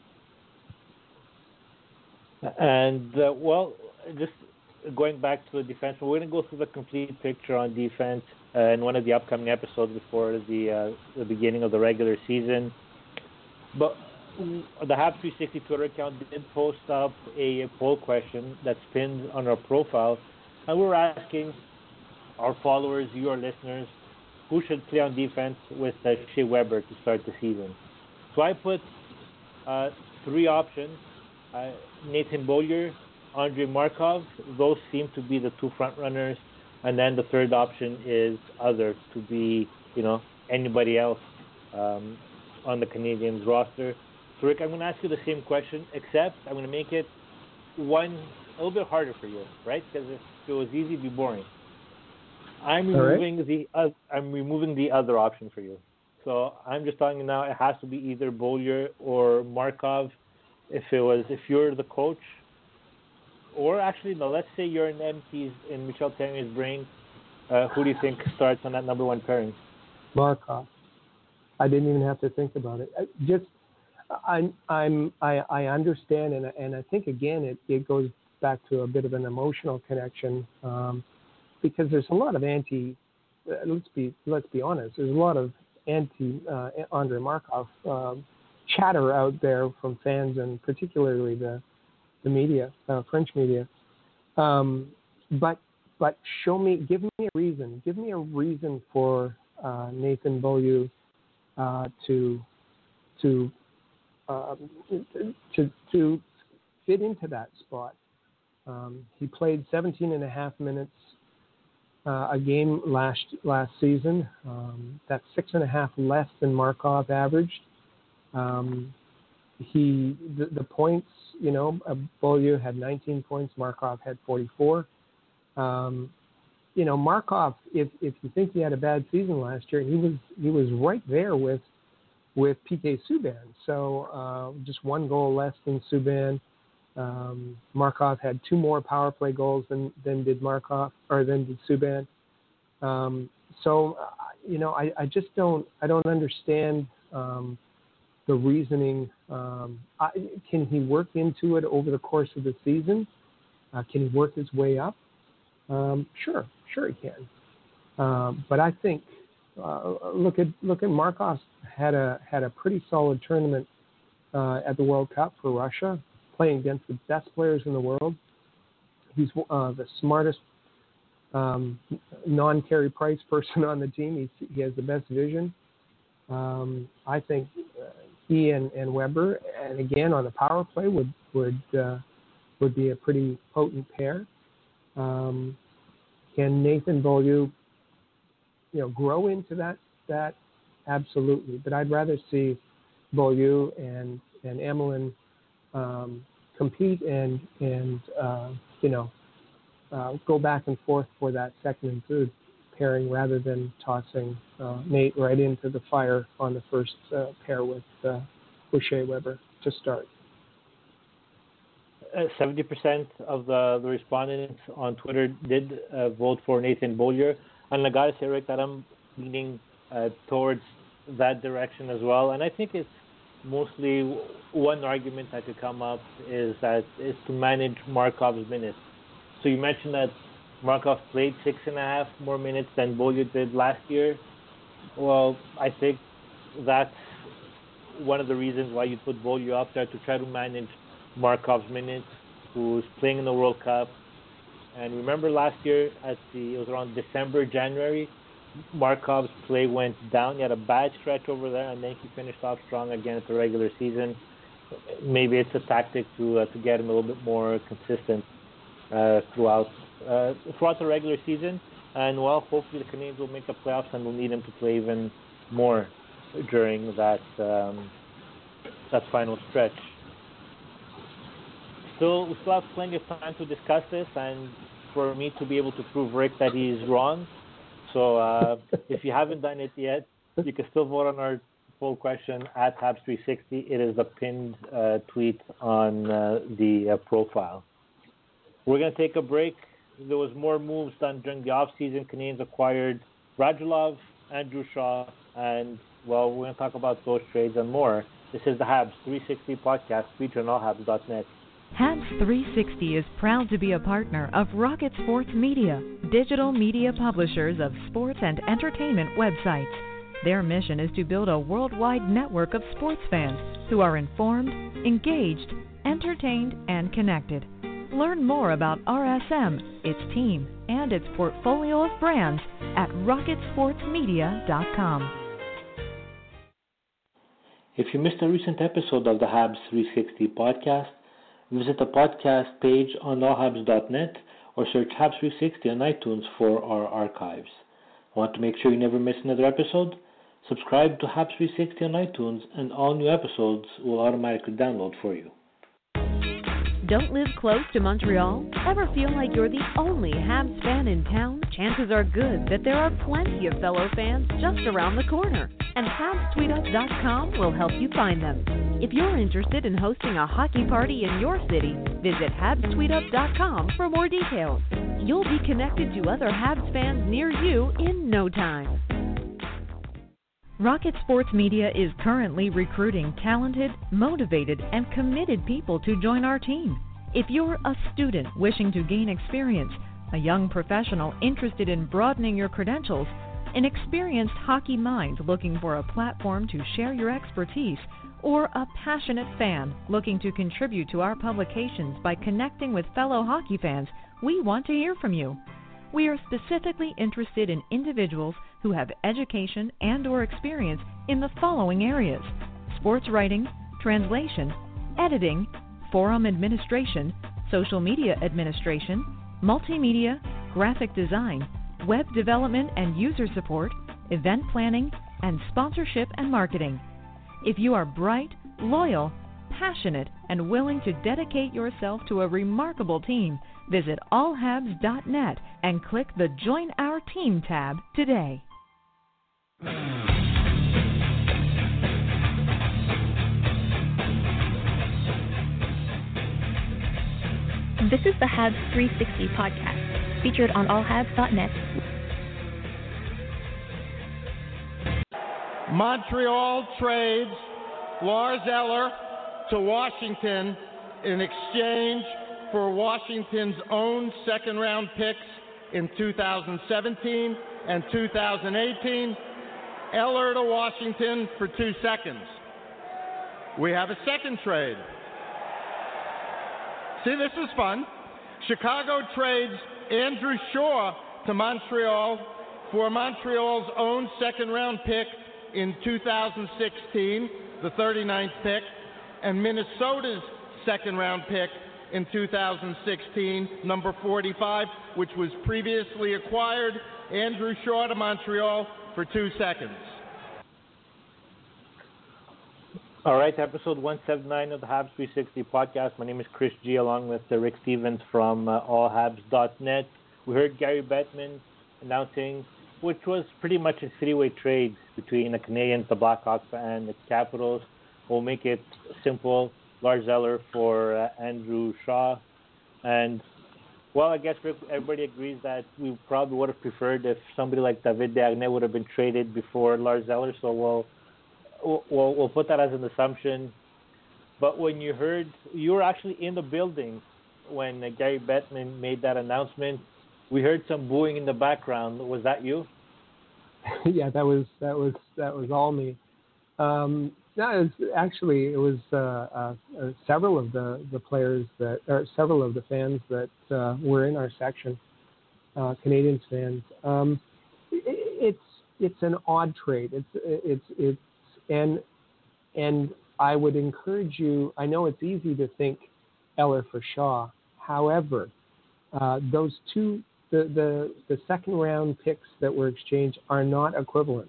And just going back to the defense, we're going to go through the complete picture on defense in one of the upcoming episodes before the beginning of the regular season. But the Habs 360 Twitter account did post up a poll question that's pinned on our profile, and we're asking our followers, your listeners, who should play on defense with Shea Weber to start the season. So I put 3 options: Nathan Beaulieu, Andrei Markov. Those seem to be the 2 front runners, and then the third option is other, to be anybody else on the Canadiens roster. So Rick, I'm going to ask you the same question, except I'm going to make it a little bit harder for you, right? Because if it was easy, it'd be boring. I'm removing the other option for you. So I'm just telling you now, it has to be either Beaulieu or Markov. if you're the coach, or actually no, let's say you're in MT's in Michel Therrien's brain, who do you think starts on that number one pairing? Markov. I didn't even have to think about it. I understand, and I think again it goes back to a bit of an emotional connection, because there's a lot of let's be honest, there's a lot of Andrei Markov chatter out there from fans and particularly the media, French media. But give me a reason for Nathan Beaulieu to fit into that spot. He played 17 and a half minutes a game last season. That's 6.5 less than Markov averaged. The points, Beaulieu had 19 points. Markov had 44. Markov, if you think he had a bad season last year, he was right there with PK Subban. So just one goal less than Subban. Markov had 2 more power play goals than did Subban. I just don't understand the reasoning. Can he work into it over the course of the season? Can he work his way up? Sure he can. But I think look at Markov had a pretty solid tournament at the World Cup for Russia, playing against the best players in the world. He's the smartest non-Carey Price person on the team. He has the best vision. I think he and Weber, and again on the power play, would be a pretty potent pair. Can Nathan Beaulieu, grow into that? Absolutely. But I'd rather see Beaulieu and Emelin compete and go back and forth for that second and third pairing rather than tossing Nate right into the fire on the first pair with Shea Weber to start. 70% of the respondents on Twitter did vote for Nathan Beaulieu, and I gotta say, Rick, that I'm leaning towards that direction as well. And I think it's mostly one argument that could come up is to manage Markov's minutes. So you mentioned that Markov played 6.5 more minutes than Beaulieu did last year. Well, I think that's one of the reasons why you put Beaulieu up there, to try to manage Markov's minutes, who's playing in the World Cup. And remember last year it was around December, January, Markov's play went down. He had a bad stretch over there, and then he finished off strong again at the regular season. Maybe it's a tactic to get him a little bit more consistent throughout the regular season. And, well, hopefully the Canadiens will make the playoffs, and we'll need him to play even more during that final stretch. We still have plenty of time to discuss this, and for me to be able to prove Rick that he's wrong. So if you haven't done it yet, you can still vote on our poll question at Habs360. It is the pinned tweet on the profile. We're going to take a break. There was more moves done during the offseason. Canadiens acquired Radulov, Andrew Shaw, and, well, we're going to talk about those trades and more. This is the Habs 360 podcast featured on allhabs.net. Habs 360 is proud to be a partner of Rocket Sports Media, digital media publishers of sports and entertainment websites. Their mission is to build a worldwide network of sports fans who are informed, engaged, entertained, and connected. Learn more about RSM, its team, and its portfolio of brands at rocketsportsmedia.com. If you missed a recent episode of the Habs 360 podcast, visit the podcast page on allhabs.net or search Habs 360 on iTunes for our archives. Want to make sure you never miss another episode? Subscribe to Habs 360 on iTunes, and all new episodes will automatically download for you. Don't live close to Montreal? Ever feel like you're the only Habs fan in town? Chances are good that there are plenty of fellow fans just around the corner. and HabsSuiteUp.com will help you find them. If you're interested in hosting a hockey party in your city, visit HabsSuiteUp.com for more details. You'll be connected to other Habs fans near you in no time. Rocket Sports Media is currently recruiting talented, motivated, and committed people to join our team. If you're a student wishing to gain experience, a young professional interested in broadening your credentials, an experienced hockey mind looking for a platform to share your expertise, or a passionate fan looking to contribute to our publications by connecting with fellow hockey fans, we want to hear from you. We are specifically interested in individuals who have education and/or experience in the following areas: sports writing, translation, editing, forum administration, social media administration, multimedia, graphic design, web development and user support, event planning, and sponsorship and marketing. If you are bright, loyal, passionate, and willing to dedicate yourself to a remarkable team, visit allhabs.net and click the Join Our Team tab today. This is the Habs 360 podcast, featured on allhabs.net. Montreal trades Lars Eller to Washington in exchange for Washington's own second-round picks in 2017 and 2018. Eller to Washington for 2 seconds. We have a second trade. See, this is fun. Chicago trades Andrew Shaw to Montreal for Montreal's own second-round pick in 2016, the 39th pick, and Minnesota's second-round pick in 2016, number 45, which was previously acquired. Andrew Shaw to Montreal for 2 seconds. All right, episode 179 of the Habs 360 podcast. My name is Chris G, along with Rick Stevens from allhabs.net. We heard Gary Bettman announcing, which was pretty much a citywide trade between the Canadiens, the Blackhawks, and the Capitals. We'll make it simple. Lars Eller for Andrew Shaw. And, well, I guess everybody agrees that we probably would have preferred if somebody like David Desharnais would have been traded before Lars Eller, so we'll put that as an assumption. But when you heard, you were actually in the building when Gary Bettman made that announcement. We heard some booing in the background. Was that you? Yeah, that was all me. It was several of the players several of the fans that were in our section, Canadiens fans. It's an odd trade. And I would encourage you. I know it's easy to think Eller for Shaw. However, those two, the second round picks that were exchanged are not equivalent.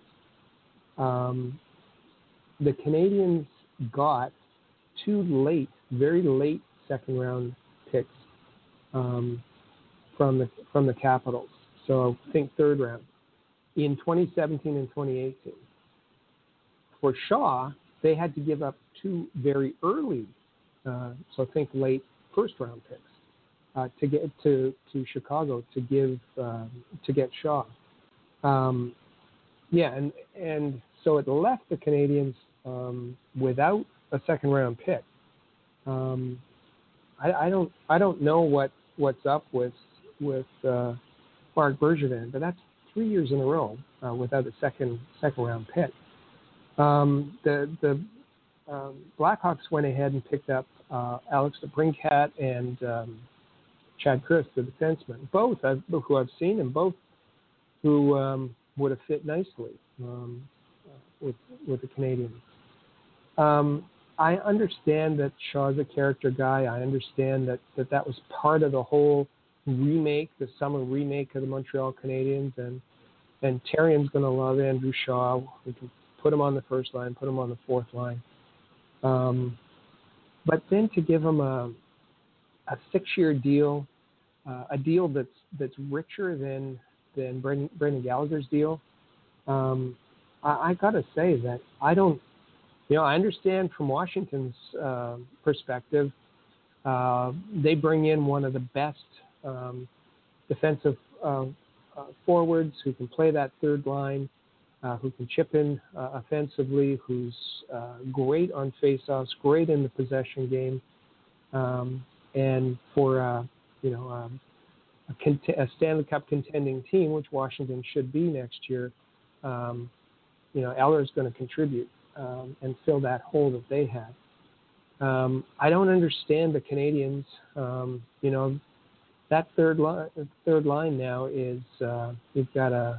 The Canadiens got 2 very late second round picks from the Capitals. So think third round in 2017 and 2018. For Shaw, they had to give up 2 very early, so think late first round picks to get to Chicago to get Shaw. And so it left the Canadiens without a second round pick. I don't know what's up with Marc Bergevin, but that's 3 years in a row without a second round pick. The Blackhawks went ahead and picked up Alex DeBrincat and Chad Chris, the defenseman, both who I've seen, and both who would have fit nicely with the Canadiens. I understand that Shaw's a character guy. I understand that was part of the whole remake, the summer remake of the Montreal Canadiens, and Therrien's going to love Andrew Shaw. We can put him on the first line, put him on the fourth line. But then to give him a 6-year deal, a deal that's richer than Brendan Gallagher's deal, I got to say that I don't, I understand from Washington's perspective, they bring in one of the best defensive forwards who can play that third line, who can chip in offensively, who's great on faceoffs, great in the possession game, and for a Stanley Cup contending team, which Washington should be next year, Eller is going to contribute and fill that hole that they had. I don't understand the Canadians. That third line now is you've got a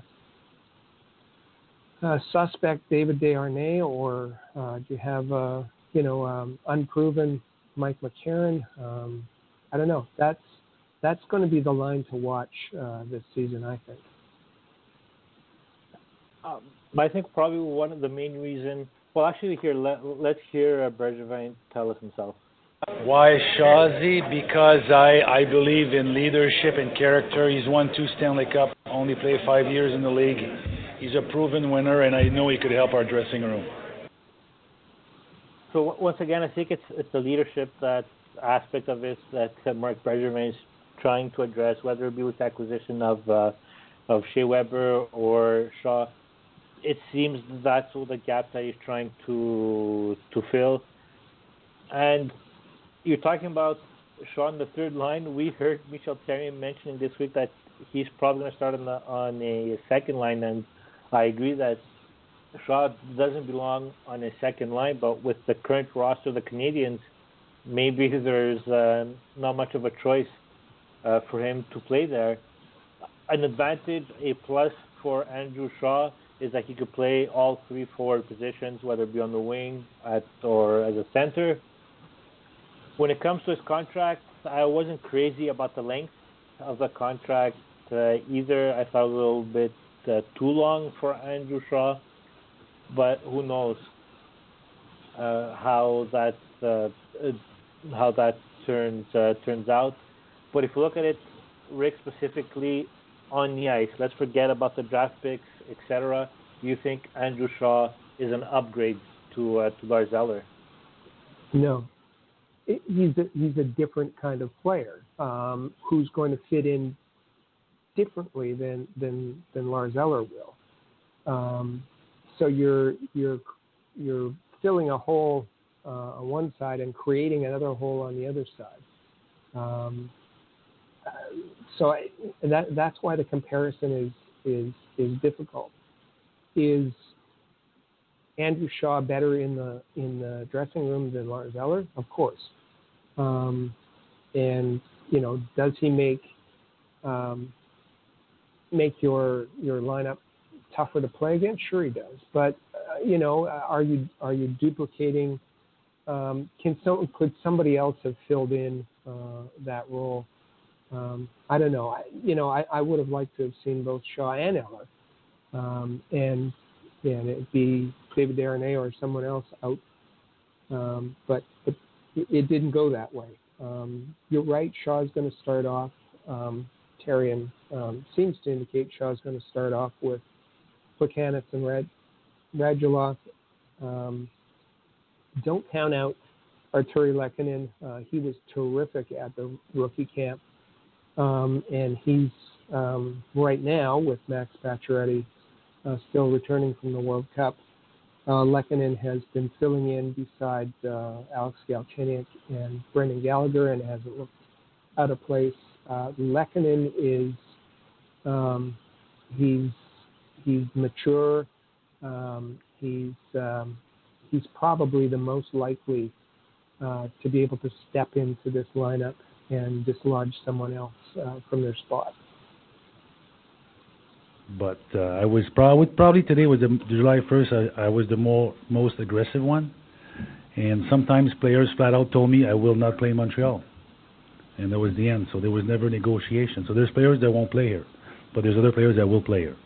suspect David Desharnais, or do you have unproven Mike McCarron? I don't know. That's going to be the line to watch this season, I think. I think probably one of the main reasons. Well, actually, let's hear Bergevin tell us himself. Why Shazi? Because I believe in leadership and character. He's won 2 Stanley Cup, only played 5 years in the league. He's a proven winner, and I know he could help our dressing room. So once again, I think it's the leadership, that aspect of it that Marc Bergevin is trying to address, whether it be with the acquisition of Shea Weber or Shaw. It seems that's all the gap that he's trying to fill. And you're talking about Shaw on the third line. We heard Michel Therrien mentioning this week that he's probably going to start on a second line, and I agree that Shaw doesn't belong on a second line, but with the current roster of the Canadians, maybe there's not much of a choice for him to play there. An advantage, a plus for Andrew Shaw, is that he could play all 3 forward positions, whether it be on the wing or as a center. When it comes to his contract, I wasn't crazy about the length of the contract either. I thought a little bit too long for Andrew Shaw, but who knows how that turns out. But if you look at it, Rick, specifically on the ice, let's forget about the draft picks, etc. Do you think Andrew Shaw is an upgrade to Lars Eller? No. He's a different kind of player who's going to fit in differently than Lars Eller will. So you're filling a hole on one side and creating another hole on the other side. That's why the comparison is difficult. Is Andrew Shaw better in the dressing room than Lars Eller? Of course. And does he make your lineup tougher to play against? Sure, he does. But are you duplicating? Could somebody else have filled in that role? I don't know. I would have liked to have seen both Shaw and Eller, and it'd be David Desharnais or someone else out. But it didn't go that way. You're right. Shaw's going to start off. Therrien seems to indicate Shaw's going to start off with Plekanec and Radulov. Don't count out Artturi Lehkonen. He was terrific at the rookie camp. And he's right now with Max Pacioretty still returning from the World Cup. Lehkonen has been filling in beside Alex Galchenyuk and Brendan Gallagher and hasn't looked out of place. Lehkonen is he's mature. He's probably the most likely to be able to step into this lineup and dislodge someone else from their spot. But I was probably today was July 1st. I was the most aggressive one, and sometimes players flat out told me I will not play in Montreal, and that was the end. So there was never negotiation. So there's players that won't play here, but there's other players that will play here.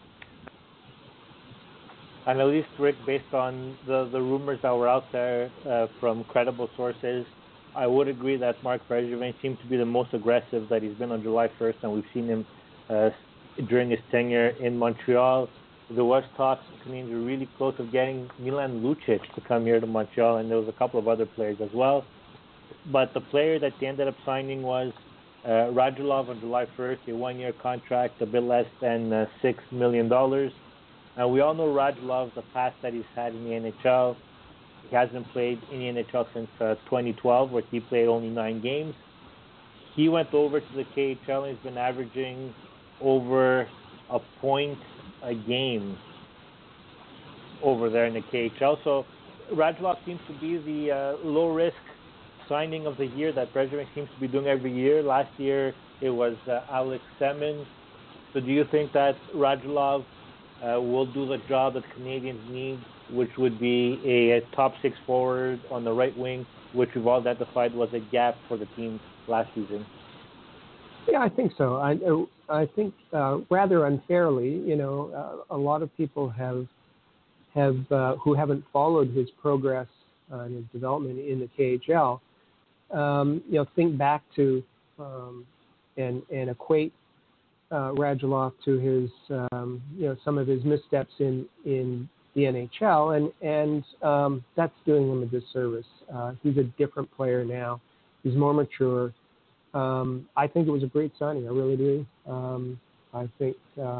And at least, Rick, based on the rumors that were out there from credible sources, I would agree that Marc Bergevin seemed to be the most aggressive that he's been on July 1st, and we've seen him during his tenure in Montreal. there was talks the Canadiens were really close of getting Milan Lucic to come here to Montreal, and there was a couple of other players as well. But the player that they ended up signing was Radulov on July 1st, a one-year contract, a bit less than $6 million. And we all know Radulov, the past that he's had in the NHL. He hasn't played in the NHL since 2012, where he played only 9 games. He went over to the KHL and he's been averaging over a point a game over there in the KHL. So Radulov seems to be the low-risk signing of the year that Bergevin seems to be doing every year. Last year it was Alex Semin. So do you think that Radulov will do the job that Canadians need, which would be a top 6 forward on the right wing, which we've all identified was a gap for the team last season? Yeah, I think so. I think rather unfairly, a lot of people have who haven't followed his progress and his development in the KHL, think back to and equate Radulov to his some of his missteps in the NHL, and that's doing him a disservice. He's a different player now. He's more mature. I think it was a great signing. I really do. I think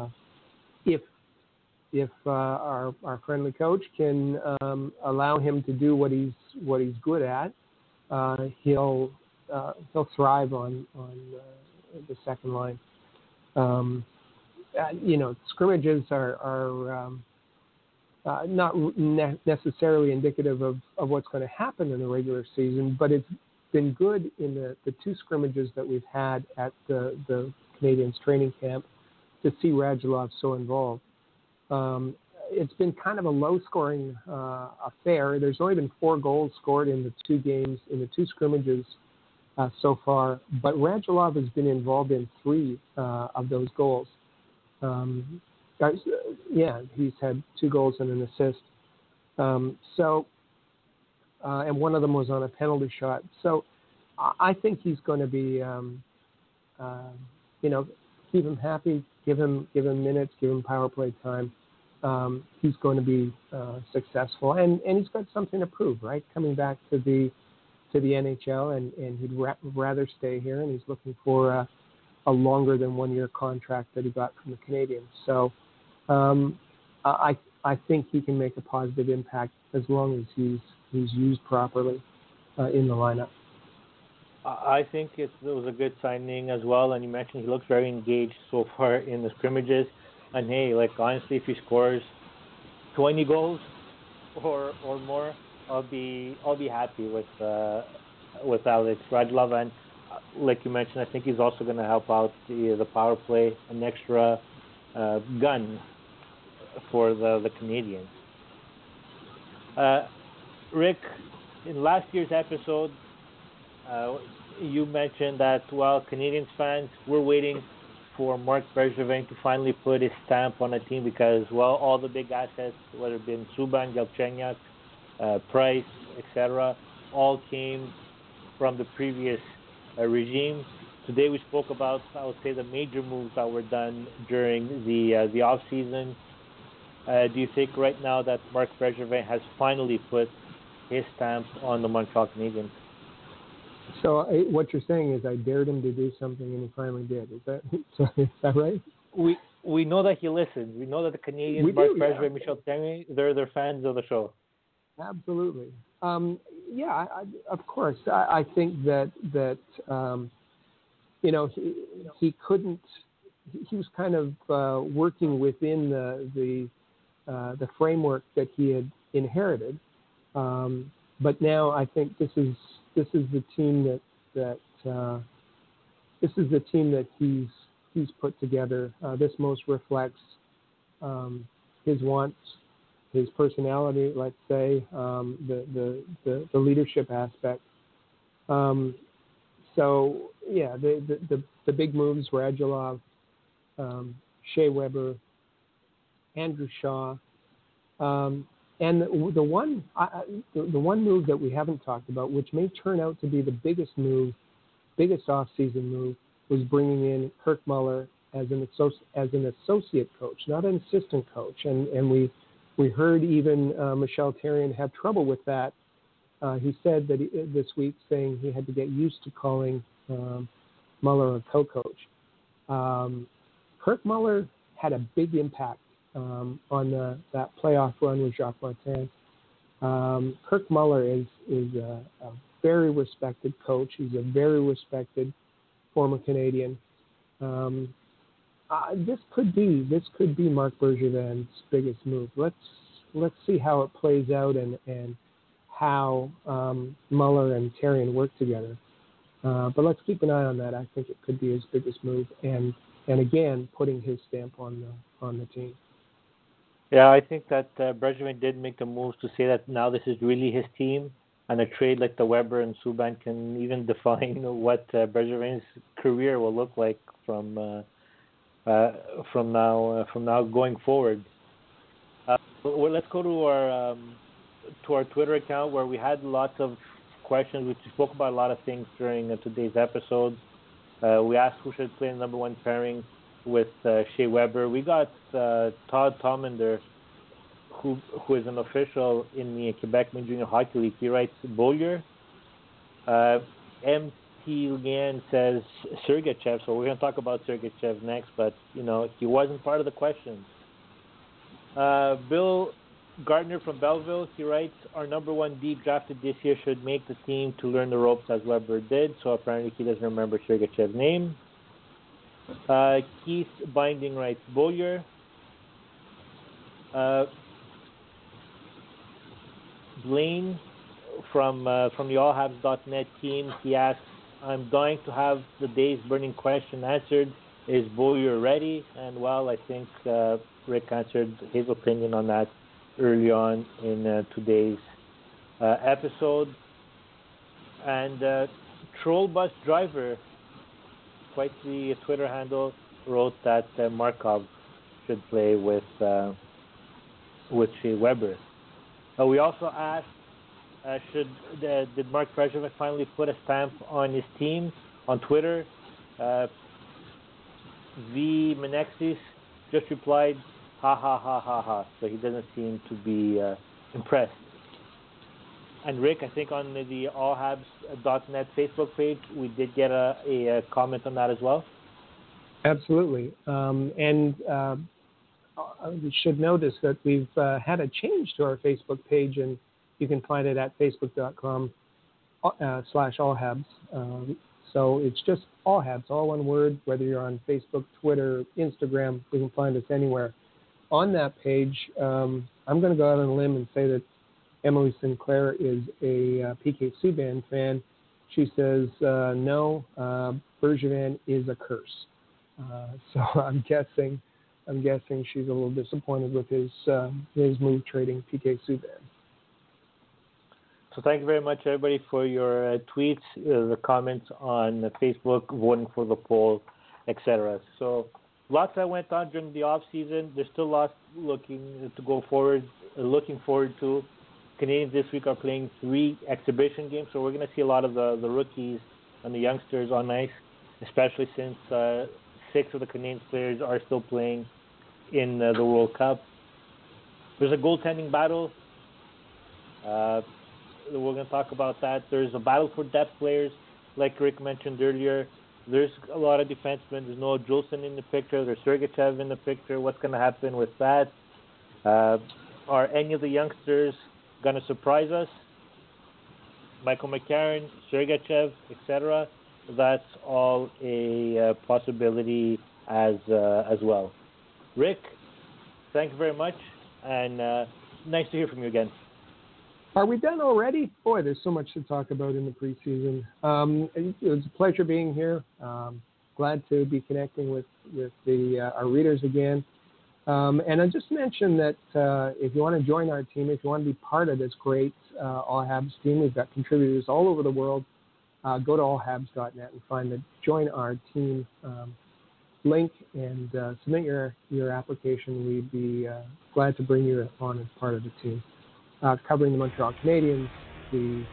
if our friendly coach can allow him to do what he's good at, he'll thrive on the second line. Scrimmages are not necessarily indicative of what's going to happen in the regular season, but it's been good in the 2 scrimmages that we've had at the Canadiens training camp to see Radulov so involved. It's been kind of a low-scoring affair. There's only been 4 goals scored in the 2 games, in the 2 scrimmages so far, but Radulov has been involved in 3 of those goals. He's had 2 goals and an assist. And one of them was on a penalty shot. So I think he's going to be, keep him happy, give him minutes, give him power play time. He's going to be successful, and he's got something to prove, right? Coming back to the NHL, and he'd rather stay here, and he's looking for a longer than 1-year contract that he got from the Canadiens. So I think he can make a positive impact as long as he's used properly in the lineup. I think it was a good signing as well, and you mentioned he looks very engaged so far in the scrimmages. And hey, honestly, if he scores 20 goals or more, I'll be happy with Alex Radulov. And like you mentioned, I think he's also going to help out the power play, an extra gun for the Canadiens. Rick, in last year's episode, you mentioned that Canadiens fans were waiting for Marc Bergevin to finally put his stamp on a team because, all the big assets, whether it been Subban, Galchenyuk, Price, etc., all came from the previous regime. Today we spoke about, I would say, the major moves that were done during the off season. Do you think right now that Marc Bergevin has finally put his stamp on the Montreal Canadiens? So what you're saying is I dared him to do something and he finally did. Is that right? We know that he listens. We know that the Canadiens, Marc Bergevin, Michel Therrien, they're fans of the show. Absolutely. Of course. I think that he couldn't. He was kind of working within the framework that he had inherited. But now I think this is the team that he's put together. This most reflects his wants, his personality, let's say, the leadership aspect. The big moves: Radulov, Shea Weber, Andrew Shaw. And the one move that we haven't talked about, which may turn out to be the biggest off-season move, was bringing in Kirk Muller as an associate coach, not an assistant coach. And we heard even Michel Therrien have trouble with that. He said that this week, saying he had to get used to calling Mueller a co-coach. Kirk Mueller had a big impact on that playoff run with Jacques Martin. Kirk Mueller is a very respected coach. He's a very respected former Canadian. This could be Marc Bergevin's biggest move. Let's see how it plays out and how Mueller and Therrien work together. But let's keep an eye on that. I think it could be his biggest move, and again putting his stamp on the team. Yeah, I think that Bergevin did make the moves to say that now this is really his team, and a trade like the Weber and Subban can even define what Bergevin's career will look like from now going forward. Well, let's go to our Twitter account, where we had lots of questions. We spoke about a lot of things during today's episode. We asked who should play in the number one pairing with Shea Weber. We got Todd Tomander, who is an official in the Quebec Mid Junior Hockey League. He writes Beaulieu. MT Lian says Sergachev, so we're going to talk about Sergachev next, but he wasn't part of the questions. Bill Gardner from Belleville, he writes, our number one D drafted this year should make the team to learn the ropes as Weber did, so apparently he doesn't remember Sergachev's name. Keith Binding writes Beaulieu. Blaine from the allhabs.net team, he asks, I'm dying to have the day's burning question answered. Is Beaulieu ready? And well, I think Rick answered his opinion on that early on in today's episode. And Troll Bus Driver, quite the Twitter handle, wrote that Markov should play with Shea Weber. We also asked, did Marc Bergevin finally put a stamp on his team? On Twitter, V. Menexis just replied, ha ha ha ha ha. So he doesn't seem to be impressed. And Rick, I think on the allhabs.net Facebook page, we did get a comment on that as well. Absolutely. And we should notice that we've had a change to our Facebook page, and you can find it at facebook.com/allhabs. So it's just allhabs, all one word, whether you're on Facebook, Twitter, Instagram, you can find us anywhere. On that page, I'm going to go out on a limb and say that Emily Sinclair is a PK Subban fan. She says, no, Bergevin is a curse. So I'm guessing she's a little disappointed with his move trading PK Subban. So thank you very much, everybody, for your tweets, the comments on Facebook, voting for the poll, etc. So lots that went on during the off season. There's still lots looking forward to. Canadians this week are playing 3 exhibition games, so we're going to see a lot of the rookies and the youngsters on ice, especially since 6 of the Canadian players are still playing in the World Cup. There's a goaltending battle. We're going to talk about that. There's a battle for depth players, like Rick mentioned earlier. There's a lot of defensemen. There's Noah Juulsen in the picture. There's Sergachev in the picture. What's going to happen with that? Are any of the youngsters going to surprise us? Michael McCarron, Sergachev, etc. That's all a possibility as well. Rick, thank you very much, and nice to hear from you again. Are we done already? Boy, there's so much to talk about in the preseason. It was a pleasure being here. Glad to be connecting with our readers again. And I just mentioned that if you want to join our team, if you want to be part of this great All Habs team, we've got contributors all over the world. Go to allhabs.net and find the Join Our Team link and submit your application. We'd be glad to bring you on as part of the team. Covering the Montreal Canadiens, the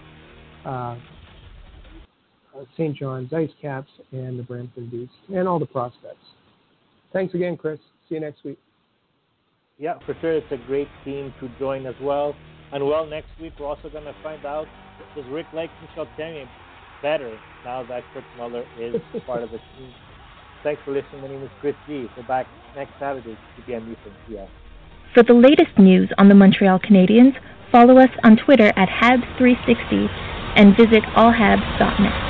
St. John's Ice Caps, and the Brampton Beast, and all the prospects. Thanks again, Chris. See you next week. Yeah, for sure. It's a great team to join as well. And well, next week we're also going to find out, does Rick like Michel Therrien better now that Fritz Muller is part of the team? Thanks for listening. My name is Chris G. We're back next Saturday, 2 p.m. Eastern. Yeah. For the latest news on the Montreal Canadiens, follow us on Twitter at Habs360 and visit allhabs.net.